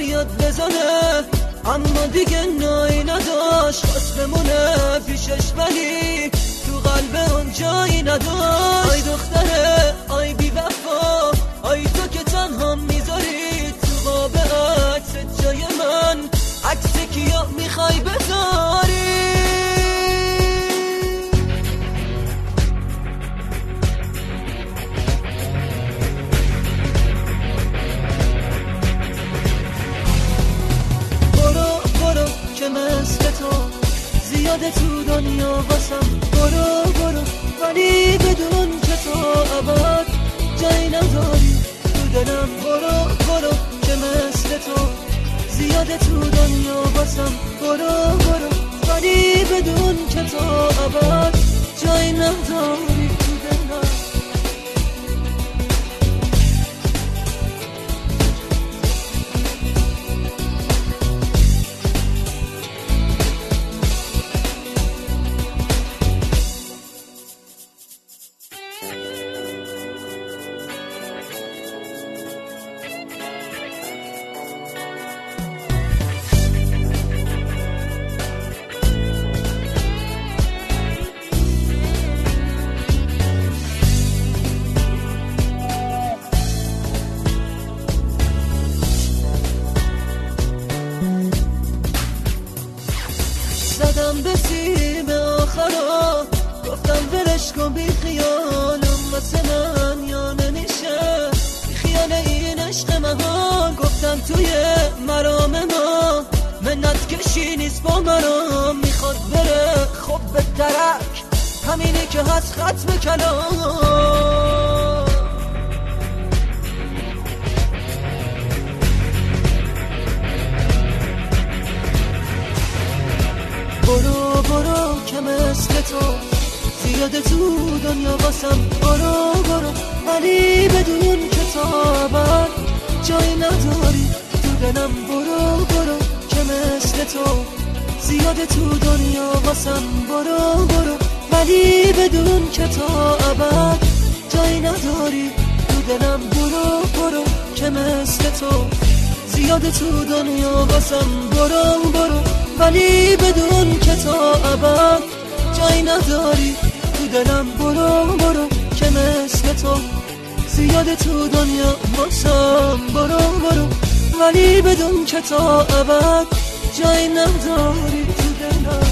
بیاد بزنه اما دیگه نایی نداشت، خواست بمونه پیشش ولی تو قلب اون جایی نداشت. آی دختره آی بی وفا، آی تو که تنها میذاری تو قاب عکس جای من، عکس کیا میخوای بذاری؟ که مثل تو زیاده تو دنیا واسم، برو برو ولی بدون که تو ابد جایی نداری تو دلم. برو برو که مثل تو زیاده تو دنیا واسم، برو برو ولی بدون که تو ابد جایی نداری تو دلم. زدم به سیم آخرا، گفتم ولش کن بی خیالم واسه من یا نمیشه، بی خیال این عشق مهان. گفتم توی مرام ما منت کشی نیست با مرام، میخواد بره خب به درک همینی که هست ختم کلام. برو برو که مثل تو زیاده تو دنیا واسم، برو برو ولی بدون که تو ابد جایی نداری تو دلم. برو برو که مثل تو زیاده تو دنیا واسم، برو برو ولی بدون که تو ابد جایی نداری تو دلم. برو برو که مثل تو زیاده تو دنیا واسم، برو برو ولی بدون که تا ابد جایی نداری تو دلم. برو برو که مثل تو زیاده تو دنیا واسم، برو برو ولی بدون که تا ابد جایی نداری تو دلم.